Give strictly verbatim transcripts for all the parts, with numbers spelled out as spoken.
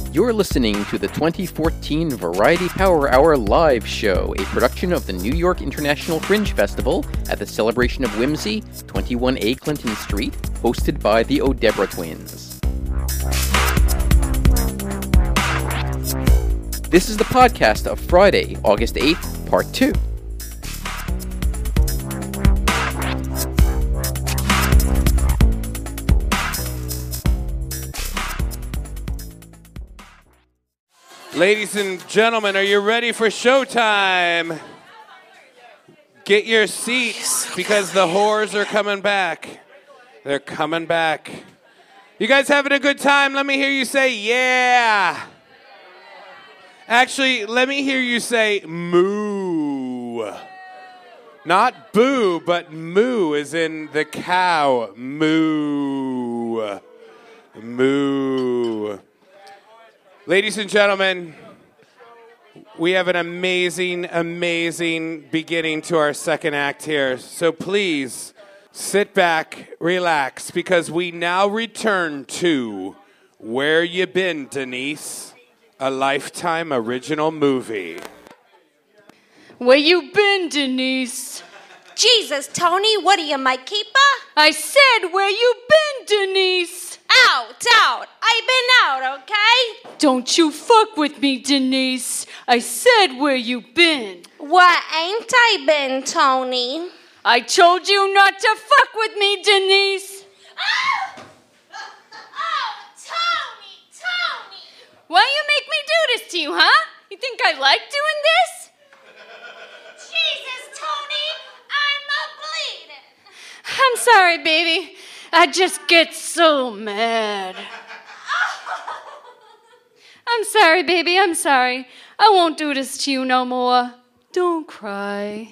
You're listening to the twenty fourteen Variety Power Hour live show, a production of the New York International Fringe Festival at the Celebration of Whimsy, twenty-one A Clinton Street, hosted by the Odebra Twins. This is the podcast of Friday, August eighth, Part two. Ladies and gentlemen, are you ready for showtime? Get your seats because the whores are coming back. They're coming back. You guys having a good time? Let me hear you say, yeah. Actually, let me hear you say, moo. Not boo, but moo as in the cow. Moo. Moo. Ladies and gentlemen, we have an amazing, amazing beginning to our second act here. So please sit back, relax, because we now return to Where You Been, Denise? A Lifetime original movie. Where you been, Denise? Jesus, Tony, what are you, my keeper? I said, where you been, Denise? Out, out. I've been out, okay? Don't you fuck with me, Denise. I said, where you been? Where ain't I been, Tony? I told you not to fuck with me, Denise. Oh! Oh, Tony, Tony! Why you make me do this to you, huh? You think I like doing this? Jesus, Tony, I'm a bleeding. I'm sorry, baby. I just get so mad. I'm sorry, baby, I'm sorry. I won't do this to you no more. Don't cry.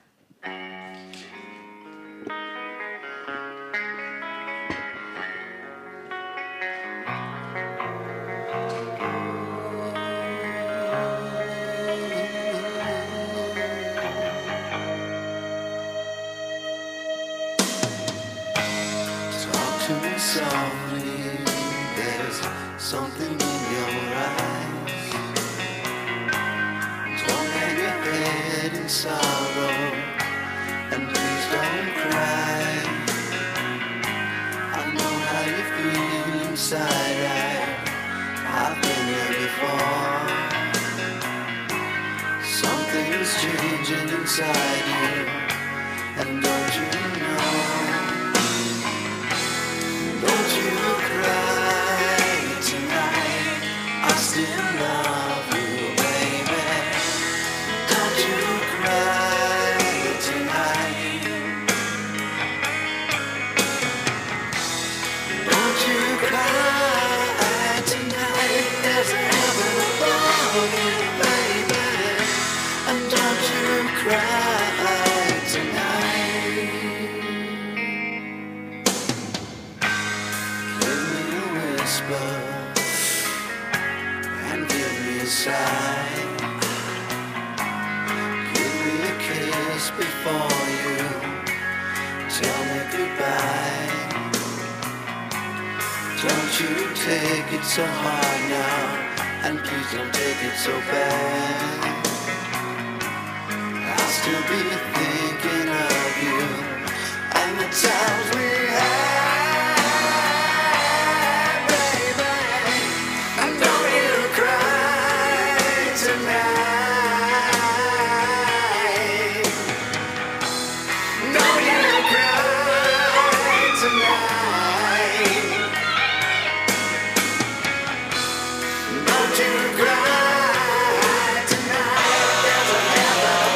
Softly, there's something in your eyes. Don't hang your head in sorrow, and please don't cry. I know how you feel inside. I, I've been there before. Something's changing inside you, and don't you know? Don't you cry tonight, I still love you, baby. Don't you cry tonight. Don't you cry tonight, there's heaven above you, baby. And don't you cry tonight. And give me a sigh. Give me a kiss before you tell me goodbye. Don't you take it so hard now, and please don't take it so bad. I'll still be thinking of you and the times we had.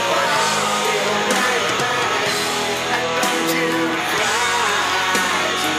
Tonight.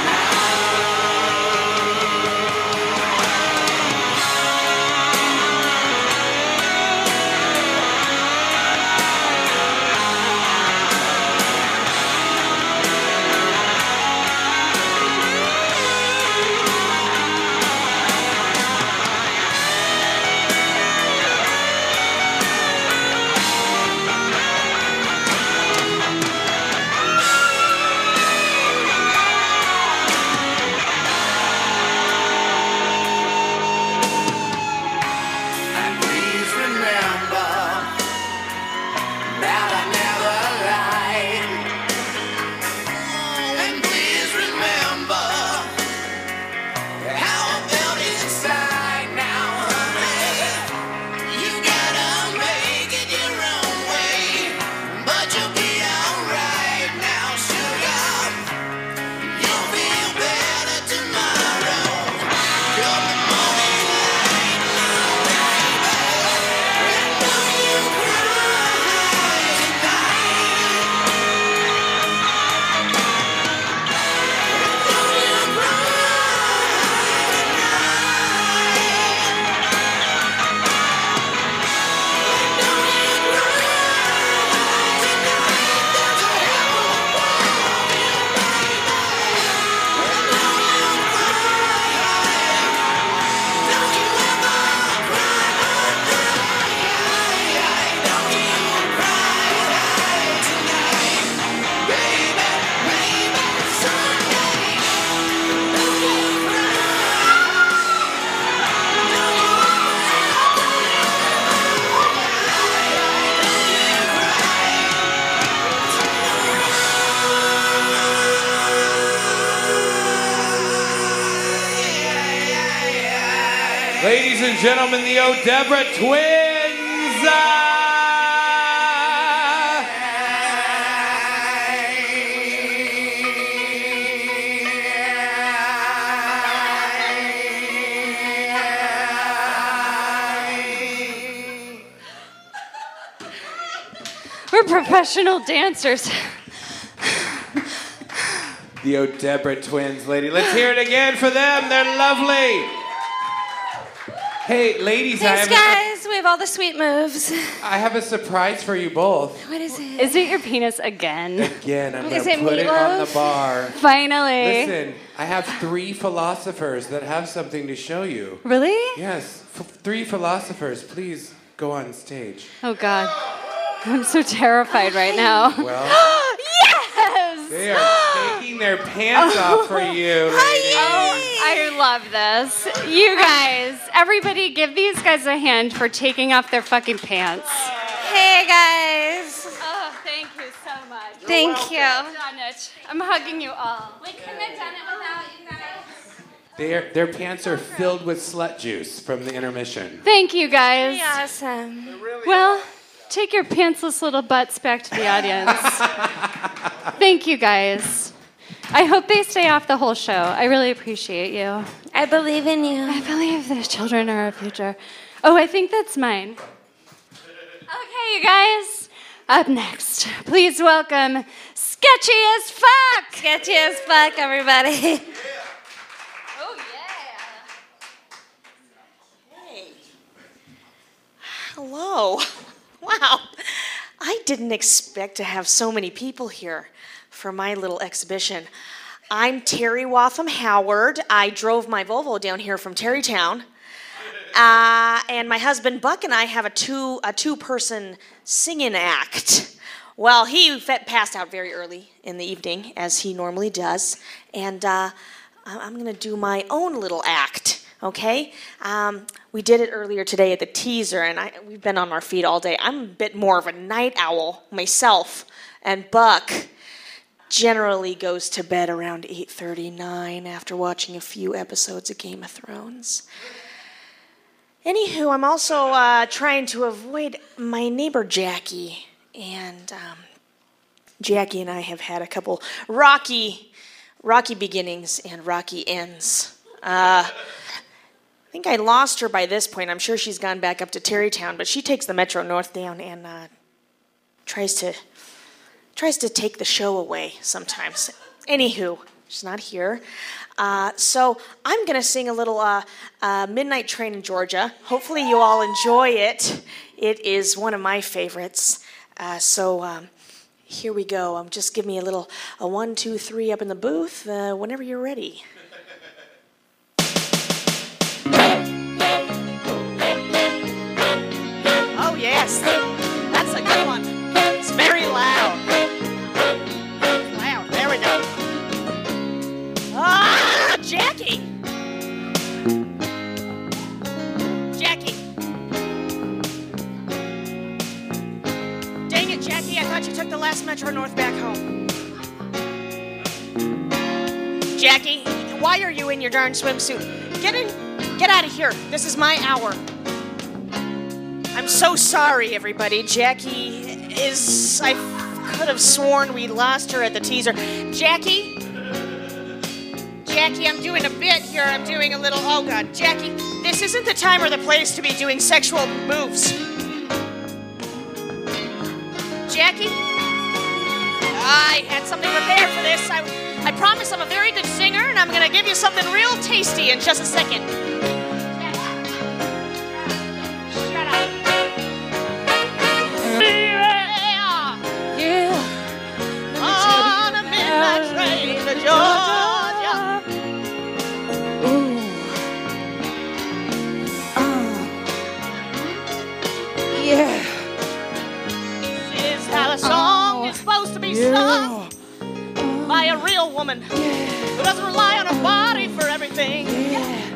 Ladies and gentlemen, the O'Debra twins. Ah! We're professional dancers. The O'Debra twins, lady. Let's hear it again for them. They're lovely. Hey, ladies, Thanks, I have guys. We have all the sweet moves. A, I have a surprise for you both. What is it? Is it your penis again? Again, I'm going Is to it put it on the meatloaf? bar. Finally. Listen, I have three philosophers that have something to show you. Really? Yes, f- three philosophers. Please go on stage. Oh, God. I'm so terrified right now. Well, Yes! they are taking their pants off for you, ladies. Oh, I love this. You guys, everybody give these guys a hand for taking off their fucking pants. Hey, guys. Oh, thank you so much. Thank you. I've done it. I'm hugging you all. We couldn't have done it without you guys. Their, their pants are filled with slut juice from the intermission. Thank you, guys. Awesome. Well, take your pantsless little butts back to the audience. Thank you, guys. I hope they stay off the whole show. I really appreciate you. I believe in you. I believe the children are our future. Oh, I think that's mine. Okay, you guys. Up next, please welcome Sketchy as Fuck. Sketchy as fuck, everybody. Oh, yeah. Hey. Hello. Wow. I didn't expect to have so many people here for my little exhibition. I'm Terry Watham Howard. I drove my Volvo down here from Terrytown. Uh, and my husband Buck and I have a two a two-person singing act. Well, he fe- passed out very early in the evening, as he normally does. And uh, I- I'm going to do my own little act. Okay, um, we did it earlier today at the teaser, and I, we've been on our feet all day. I'm a bit more of a night owl myself, and Buck generally goes to bed around eight thirty-nine after watching a few episodes of Game of Thrones. Anywho, I'm also uh, trying to avoid my neighbor Jackie, and um, Jackie and I have had a couple rocky, rocky beginnings and rocky ends. Uh, I think I lost her by this point. I'm sure she's gone back up to Terrytown, but she takes the Metro North down and uh, tries to tries to take the show away sometimes. Anywho, she's not here. Uh, so I'm going to sing a little uh, uh, Midnight Train in Georgia. Hopefully you all enjoy it. It is one of my favorites. Uh, so um, here we go. Um, just give me a little a one, two, three up in the booth uh, whenever you're ready. Oh, yes. That's a good one. It's very loud. Loud. There we go. Ah, Jackie. Jackie. Dang it, Jackie. I thought you took the last Metro North back home. Jackie, why are you in your darn swimsuit? Get in. Get out of here. This is my hour. I'm so sorry, everybody. Jackie is... I could have sworn we lost her at the teaser. Jackie? Jackie, I'm doing a bit here. I'm doing a little... Oh, God. Jackie, this isn't the time or the place to be doing sexual moves. Jackie? I had something prepared for this. I, I promise I'm a very good singer, and I'm going to give you something real tasty in just a second. Shut up. On a midnight train to Georgia. Ooh. Oh. Yeah. This is how a song is supposed to be sung by a real woman who doesn't rely on her body for everything. Yeah.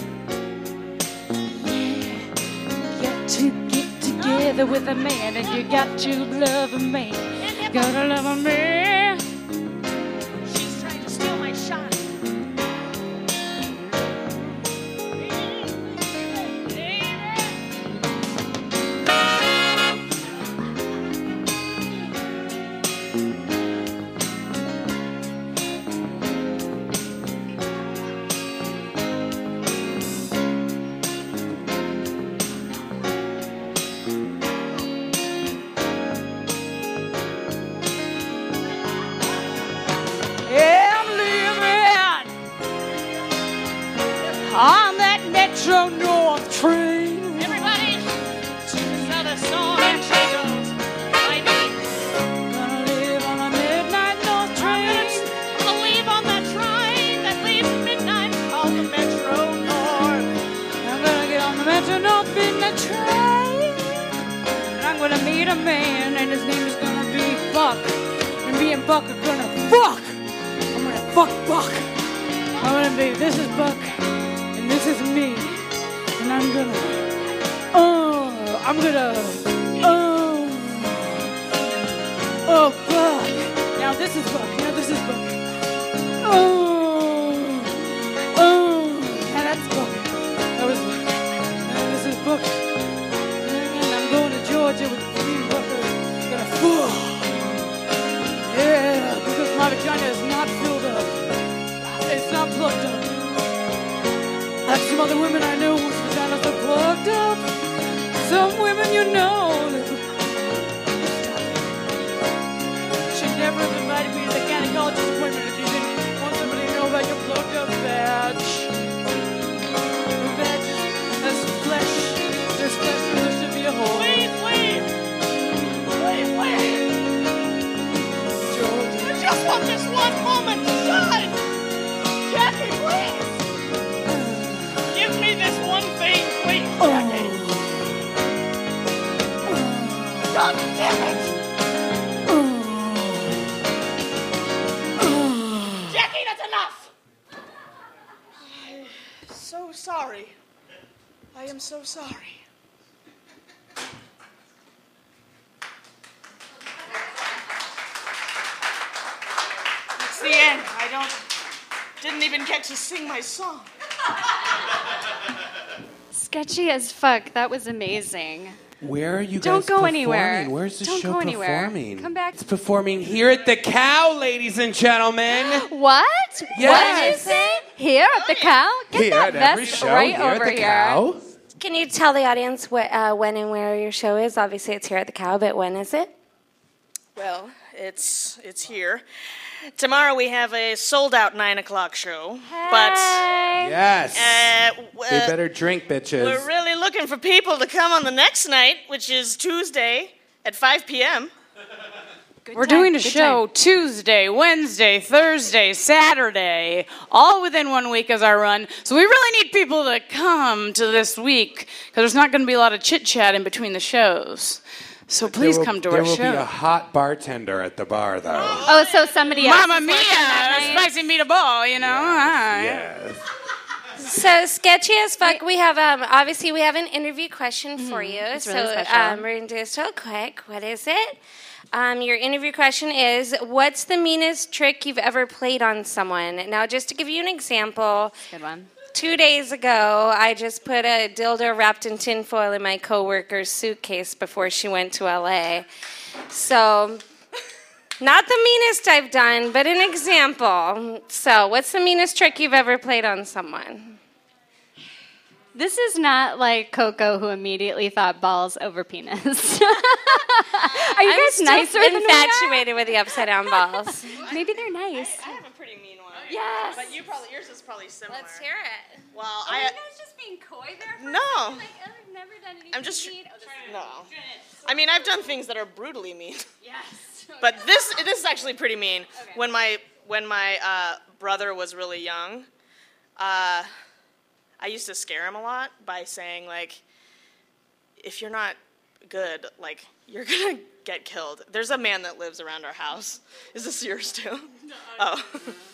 Got to get together with a man, and you got to love a man. Gotta love a man. She's trying to steal my shine. Metro North train. Everybody, she's out of song and she goes, lady, Gonna live on a midnight North train. I'm gonna leave on that train that leaves midnight called the Metro North. I'm gonna get on the Metro North midnight train. And I'm gonna meet a man, and his name is gonna be Buck. And me and Buck are gonna fuck. I'm gonna fuck Buck. I'm gonna be, this is Buck, and this is me. And I'm gonna, oh, I'm gonna, oh, oh, Buck. Now this is Buck, now this is Buck. Oh, oh, now that's Buck. That was Buck. Now this is Buck. And I'm going to Georgia with me and Buck. are Gonna fuck. Yeah, because my vagina is not filled up. It's not plugged up. Like some other women I know whose vaginas are plugged up. Some women you know. Should never have invited me to the gynecologist appointment if you didn't want somebody to know about your plugged up vag. The vag has flesh. There's flesh where there should be a hole. Please leave. Please leave. Georgia. I just want this one moment to shine. Jackie, please. Give me this one thing, please, Jackie. God damn it. Jackie, that's enough. So sorry. I am so sorry. It's the end. I don't didn't even get to sing my song. Sketchy as fuck. That was amazing. Where are you Don't guys go performing? anywhere. Where's the Don't show go anywhere. performing? Come back. It's performing here at the Cow, ladies and gentlemen. What? Yes. What did you say? Here at the Cow? Get Here that at every vest show, right here over at the here. Cow. Can you tell the audience what, uh, when and where your show is? Obviously, it's here at the Cow, but when is it? Well, it's it's here. Tomorrow we have a sold-out nine o'clock show, but Yes. uh, w- They better drink, bitches. we're really looking for people to come on the next night, which is Tuesday at five p.m. We're doing a show Tuesday, Wednesday, Thursday, Saturday, all within one week as our run. So we really need people to come to this week because there's not going to be a lot of chit-chat in between the shows. So please There will- come to there our will show. be a hot bartender at the bar, though. Oh, so somebody else. Mamma is mia, working that night? spicy meatball, you know. Ah, Yes. So sketchy as fuck. We have um, obviously we have an interview question for you. It's so really special. um, we're gonna do this real quick. What is it? Um, your interview question is: what's the meanest trick you've ever played on someone? Now, just to give you an example, Good one. two days ago, I just put a dildo wrapped in tinfoil in my coworker's suitcase before she went to L A. So, not the meanest I've done, but an example. So, what's the meanest trick you've ever played on someone? This is not like Coco, who immediately thought balls over penis. Are you I'm guys still nicer than we are? infatuated with the upside down balls. Maybe they're nice. I have a pretty mean one. Yes. But you probably yours is probably similar. Let's hear it. Well, Are I you guys just being coy there? For No. A second? Like, I've never done anything I'm just- mean. Oh, this is- no. I mean, I've done things that are brutally mean. Yes. But this this is actually pretty mean. When my when my uh, brother was really young, uh, I used to scare him a lot by saying like, if you're not good, like you're gonna get killed. There's a man that lives around our house. Is this yours too? No. Oh.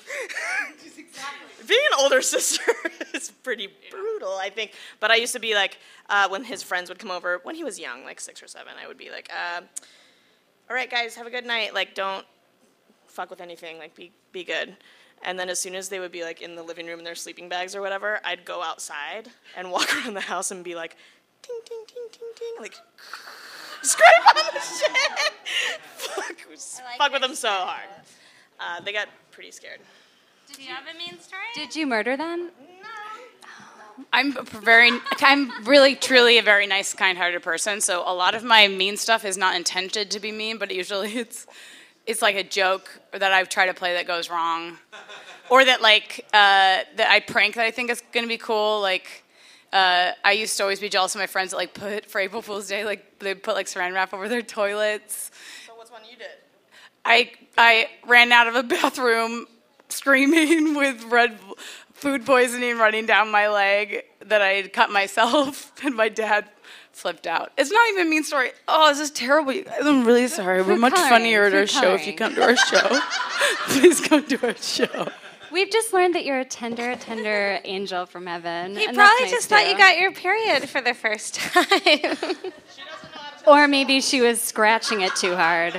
Being an older sister is pretty brutal, I think. But I used to be like, uh, when his friends would come over, when he was young, like six or seven, I would be like, uh, all right, guys, have a good night. Like, don't fuck with anything. Like, be be good. And then as soon as they would be, like, in the living room in their sleeping bags or whatever, I'd go outside and walk around the house and be like, ting, ting, ting, ting, ting, like, scrape on the shit. fuck fuck with them so hard. Uh, they got pretty scared. Did you have a mean story? Did you murder them? I'm a very, I'm really, truly a very nice, kind-hearted person. So a lot of my mean stuff is not intended to be mean, but usually it's, it's like a joke that I try to play that goes wrong, or that like uh, that I prank that I think is going to be cool. Like, Uh, I used to always be jealous of my friends that like put for April Fool's Day, like they put like saran wrap over their toilets. So what's one you did? I I ran out of a bathroom screaming with red food poisoning running down my leg that I had cut myself, and my dad flipped out. It's not even a mean story. Oh, this is terrible. You guys, I'm really sorry. We're much coloring, funnier at food our show if you coloring. come to our show. Please come to our show. We've just learned that you're a tender, tender angel from heaven. He and probably that's just nice thought too. you got your period for the first time. Or maybe she was scratching it too hard.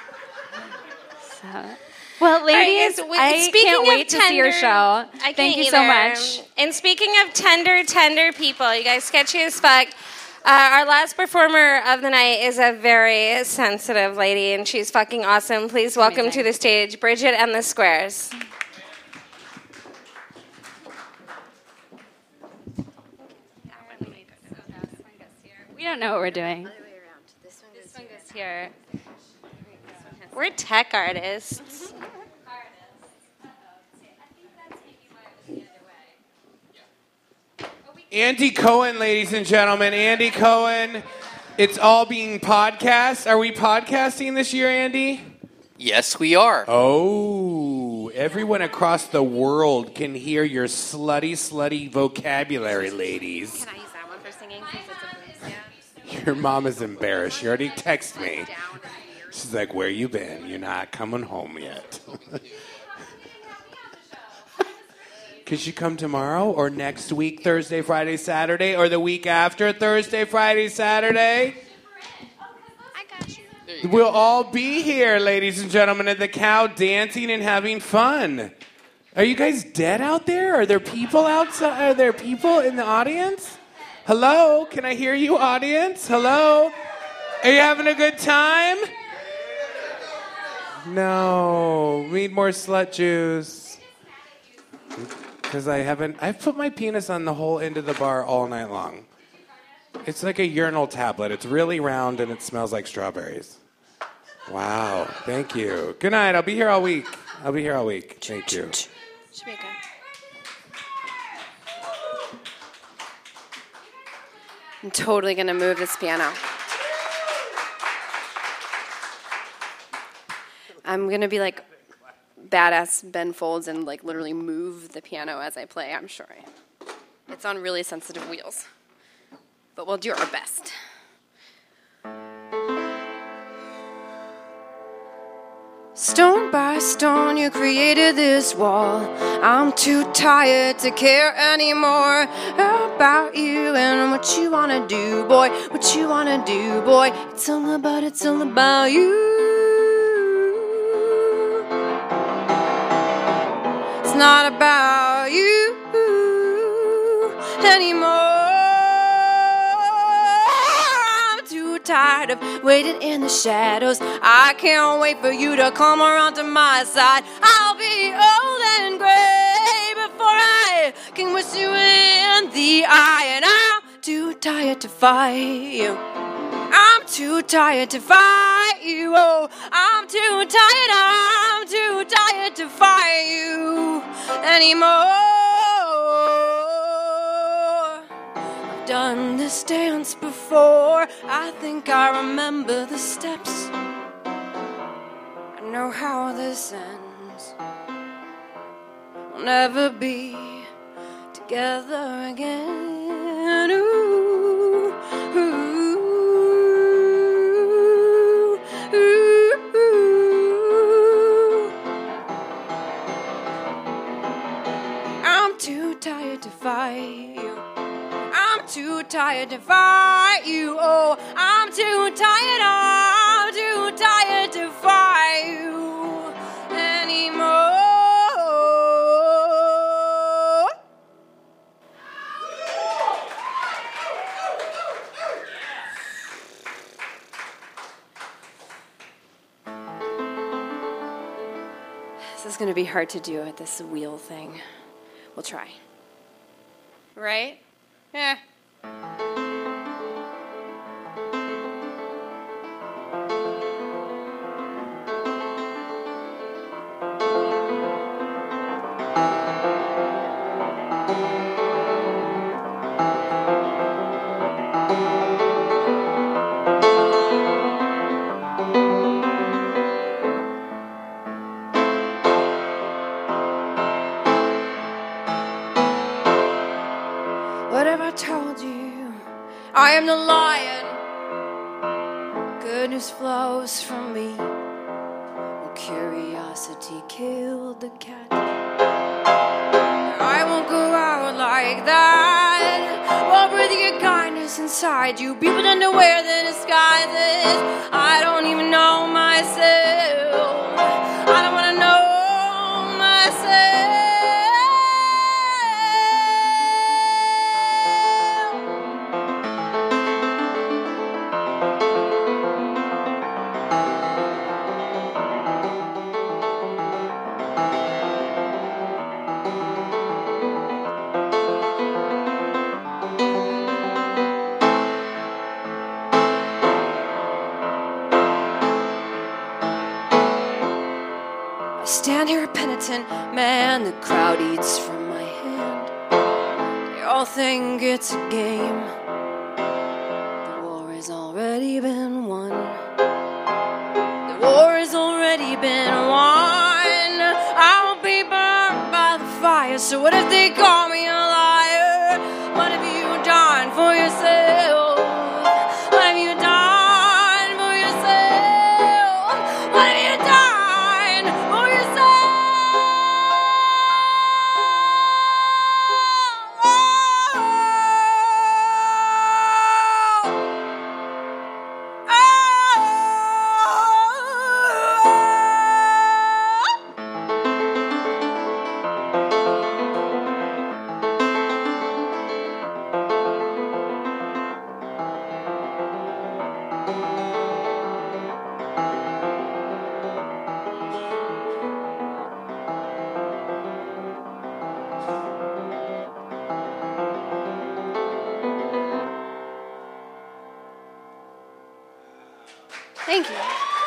So. Well, ladies, All right, guys, we- I speaking can't of wait to see your tender- show. I Thank can't you so either. much. And speaking of tender, tender people, you guys sketchy as fuck. Uh, our last performer of the night is a very sensitive lady, and she's fucking awesome. Please welcome Amazing. to the stage, Bridget and the Squares. We don't know what we're doing. This one goes here. We're tech artists. Andy Cohen, ladies and gentlemen. Andy Cohen. It's all being podcast. Are we podcasting this year, Andy? Yes, we are. Oh, everyone across the world can hear your slutty, slutty vocabulary, ladies. Can I use that one for singing since it's a blues? Yeah. Your mom is embarrassed. She already texted me. She's like, where you been? You're not coming home yet. Could you come tomorrow or next week, Thursday, Friday, Saturday, or the week after, Thursday, Friday, Saturday? We'll all be here, ladies and gentlemen, at the Cow, dancing and having fun. Are you guys dead out there? Are there people outside? Are there people in the audience? Hello? Can I hear you, audience? Hello? Are you having a good time? No. We need more slut juice. Because I haven't... I've put my penis on the whole end of the bar all night long. It's like a urinal tablet. It's really round and it smells like strawberries. Wow. Thank you. Good night. I'll be here all week. I'll be here all week. Thank you. Should be good. I'm totally going to move this piano. I'm going to be like badass Ben Folds and like literally move the piano as I play, I'm sure. It's on really sensitive wheels. But we'll do our best. Stone by stone, you created this wall. I'm too tired to care anymore about you and what you wanna do, boy. What you wanna do, boy. It's all about, it's all about you. It's not about you anymore. Tired of waiting in the shadows. I can't wait for you to come around to my side. I'll be old and gray before I can wish you in the eye. And I'm too tired to fight you. I'm too tired to fight you. Oh, I'm too tired. I'm too tired to fight you anymore. Done this dance before. I think I remember the steps. I know how this ends. We'll never be together again. Ooh, ooh, ooh, ooh. I'm too tired to fight you. I'm too tired to fight you. Oh, I'm too tired. I'm too tired to fight you anymore. This is going to be hard to do with this wheel thing. We'll try. Right? Yeah. What have I told you? I am the lion. Good news flows from me. Well, curiosity killed the cat. I won't go out like that. Well, breathe your kindness inside you. People tend to wear the disguises. I don't even know myself. I don't want to know myself. Stand here a penitent man, the crowd eats from my hand. They all think it's a game. The war has already been won. The war has already been won. I won't be burned by the fire, so what if they call me a liar? What have you done for yourself? What have you done for yourself? What have you done? Thank you.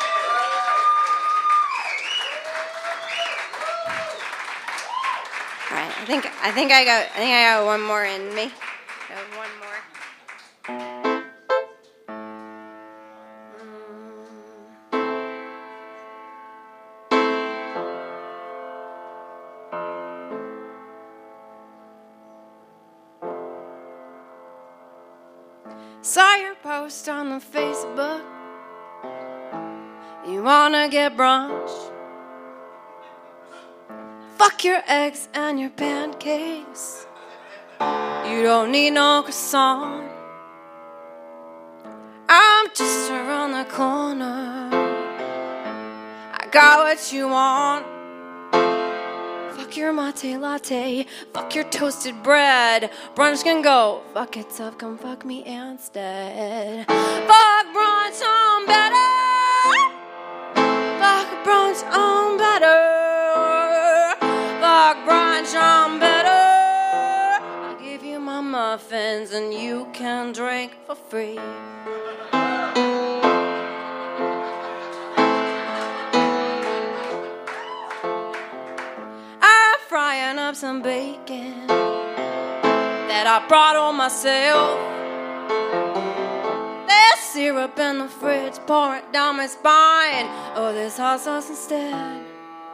All right, I think I think I got I think I got one more in me. I have one more. Saw your post on the Facebook. You wanna get brunch? Fuck your eggs and your pancakes. You don't need no croissant. I'm just around the corner. I got what you want. Fuck your mate latte. Fuck your toasted bread. Brunch can go. Fuck it up, come fuck me instead. Fuck brunch, I'm better. Fuck brunch, I'm better. Fuck brunch, I'm better. I'll give you my muffins and you can drink for free. I'm frying up some bacon that I brought on myself. There's syrup in the fridge, pour it down my spine. Oh, there's hot sauce instead.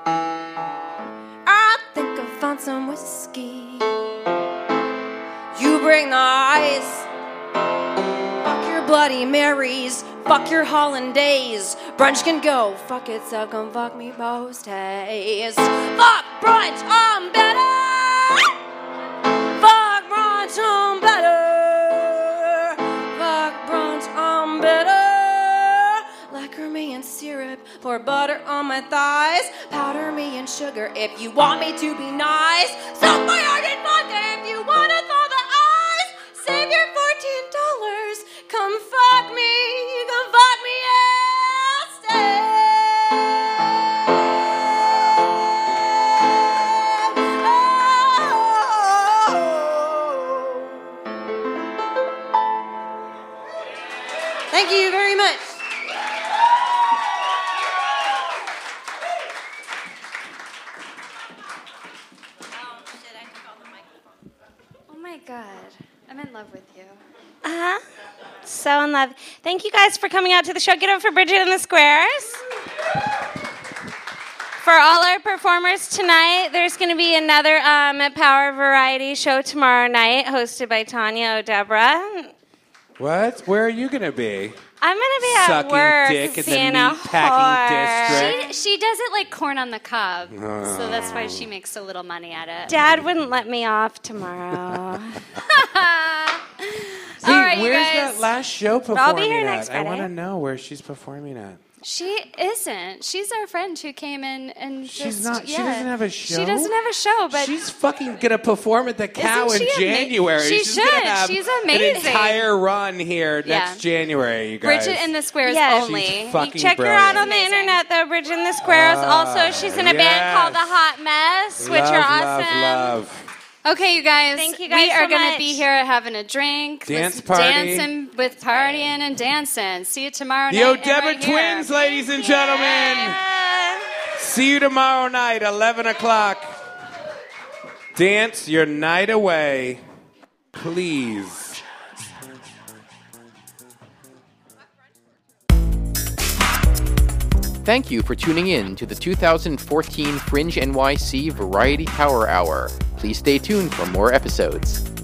I think I found some whiskey. You bring the ice. Fuck your Bloody Marys. Fuck your hollandaise. Brunch can go. Fuck it, so come fuck me post haste. Fuck brunch, I'm better. Fuck brunch, I'm better. Fuck brunch, I'm better. Lacquer me in syrup. Pour butter on my thighs. Powder me in sugar if you want me to be nice. Soak my heart in vodka if you want to thaw the ice. Save your fourteen dollars. Come fuck me. Come fuck me instead. Thank you very much. Oh my God, I'm in love with you. Uh-huh. So in love. Thank you guys for coming out to the show. Get up for Bridget and the Squares. For all our performers tonight, there's going to be another um, Power Variety show tomorrow night, hosted by Tanya O'Debra. What? Where are you going to be? I'm going to be at Sucking work dick in the being a meatpacking whore. district. She, she does it like corn on the cob, Oh. so that's why she makes so little money at it. Dad wouldn't let me off tomorrow. Hey, All right, you where's guys. that last show performing I'll be here at? next I Friday. want to know where she's performing at. She isn't. She's our friend who came in and She's just, not. She yeah. doesn't have a show. She doesn't have a show, but she's fucking gonna perform at the Cow Isn't in she ama- January. She she's should. Gonna have She's An amazing. entire run here Yeah. next January, you guys. Bridget in the Squares Yes. only. She's fucking You check brilliant. her out on the internet, though, Bridget in the Squares. Ah, also, she's in a yes. band called The Hot Mess, which love, are awesome. Love, love. Okay, you guys. Thank you guys We are so gonna much. be here having a drink, Dance listen- party. dancing with partying and dancing. See you tomorrow The night. and O'Debra right here. twins, ladies and gentlemen. Yeah. See you tomorrow night, eleven o'clock. Dance your night away, please. Thank you for tuning in to the two thousand fourteen Fringe N Y C Variety Power Hour. Please stay tuned for more episodes.